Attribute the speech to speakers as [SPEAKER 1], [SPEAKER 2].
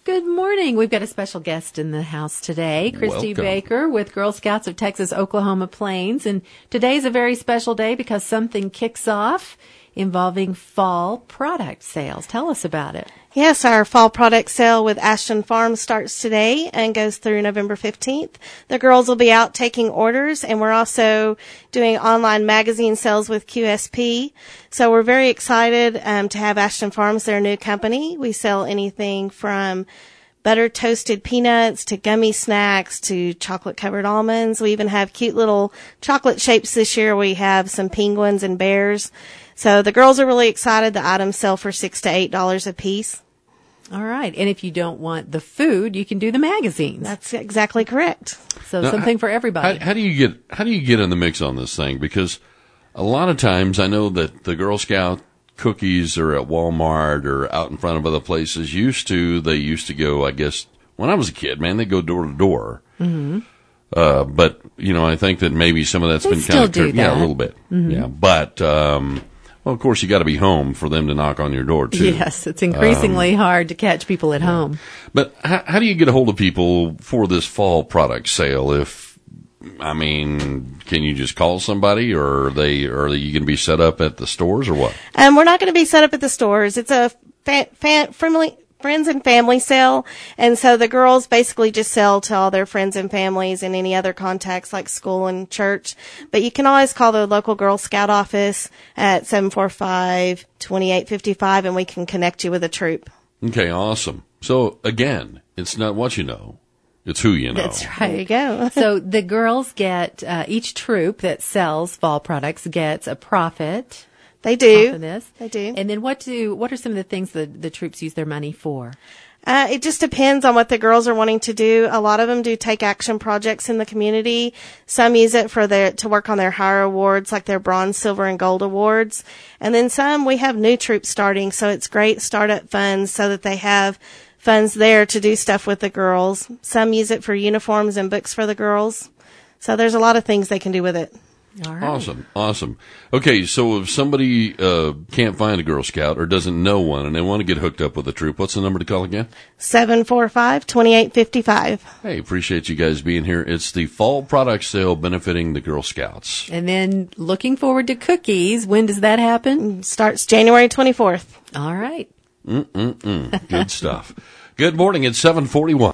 [SPEAKER 1] Good morning. We've got a special guest in the house today, Christy
[SPEAKER 2] Welcome.
[SPEAKER 1] Baker with Girl Scouts of Texas, Oklahoma Plains. And today's a very special day because something kicks off involving fall product sales. Tell us about it.
[SPEAKER 3] Yes, our fall product sale with Ashton Farms starts today and goes through November 15th. The girls will be out taking orders, and we're also doing online magazine sales with QSP. So we're very excited to have Ashton Farms, their new company. We sell anything from butter toasted peanuts to gummy snacks to chocolate covered almonds. We even have cute little chocolate shapes this year. We have some penguins and bears. So the girls are really excited. The items sell for $6 to $8 a piece.
[SPEAKER 1] All right. And if you don't want the food, you can do the magazines.
[SPEAKER 3] That's exactly correct.
[SPEAKER 1] So now, something for everybody.
[SPEAKER 2] How do you get in the mix on this thing? Because a lot of times I know that the Girl Scout cookies are at Walmart or out in front of other places. They used to go, I guess, when I was a kid, man, they go door to door. Mm-hmm. But, I think that maybe some of that's been kind of,
[SPEAKER 1] that.
[SPEAKER 2] A little bit. Mm-hmm. Yeah. But, well, of course, you got to be home for them to knock on your door, too.
[SPEAKER 1] Yes, it's increasingly hard to catch people at home.
[SPEAKER 2] But how do you get a hold of people for this fall product sale? Can you just call somebody, or are you going to be set up at the stores, or what?
[SPEAKER 3] We're not going to be set up at the stores. It's a friendly friends and family sale, and so the girls basically just sell to all their friends and families and any other contacts like school and church. But you can always call the local Girl Scout office at 745-2855, and we can connect you with a troop.
[SPEAKER 2] Okay, awesome. So again, it's not what you know, it's who you know.
[SPEAKER 1] That's right.
[SPEAKER 3] There you go.
[SPEAKER 1] So the girls get, each troop that sells fall products gets a profit.
[SPEAKER 3] They do.
[SPEAKER 1] Off of this.
[SPEAKER 3] They do.
[SPEAKER 1] And then what are some of the things that the troops use their money for?
[SPEAKER 3] It just depends on what the girls are wanting to do. A lot of them do take action projects in the community. Some use it to work on their higher awards, like their bronze, silver, and gold awards. And then some, we have new troops starting, so it's great startup funds so that they have funds there to do stuff with the girls. Some use it for uniforms and books for the girls. So there's a lot of things they can do with it.
[SPEAKER 1] All right.
[SPEAKER 2] Awesome. Okay, so if somebody can't find a Girl Scout or doesn't know one and they want to get hooked up with a troop, what's the number to call again?
[SPEAKER 3] 745-2855.
[SPEAKER 2] Hey, appreciate you guys being here. It's the fall product sale benefiting the Girl Scouts.
[SPEAKER 1] And then looking forward to cookies. When does that happen?
[SPEAKER 3] Starts January 24th.
[SPEAKER 1] All right.
[SPEAKER 2] Good stuff. Good morning. It's 7:41.